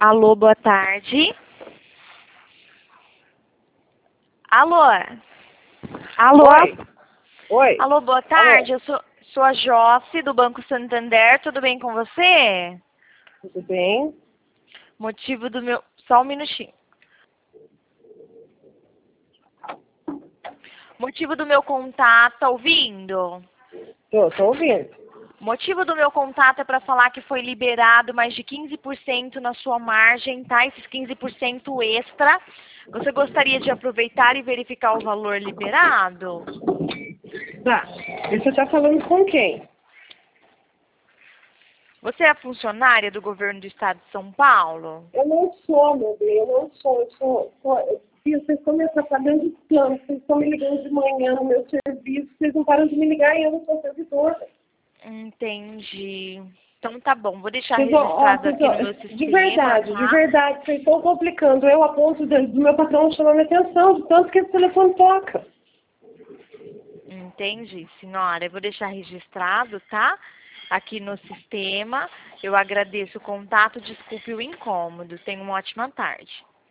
Alô, boa tarde. Alô? Alô? Oi. Oi. Alô, boa tarde. Eu sou a Josse, do Banco Santander. Tudo bem com você? Tudo bem? Motivo do meu... Só um minutinho. Motivo do meu contato, tá ouvindo? Tô ouvindo. Motivo do meu contato é para falar que foi liberado mais de 15% na sua margem, tá? Esses 15% extra. Você gostaria de aproveitar e verificar o valor liberado? Tá. E você tá falando com quem? Você é funcionária do governo do estado de São Paulo? Eu não sou, meu bem. Eu não sou. Vocês estão me atrapalhando tanto. Vocês estão me ligando de manhã no meu serviço. Vocês não param de me ligar e eu não sou servidora. Entendi. Então tá bom, vou deixar Vocês, registrado aqui no meu sistema, de tá? verdade, vocês estão complicando. Eu, a ponto do meu patrão chamar minha atenção, de tanto que esse telefone toca. Entendi, senhora. Eu vou deixar registrado, tá? Aqui no sistema. Eu agradeço o contato, desculpe o incômodo. Tenha uma ótima tarde.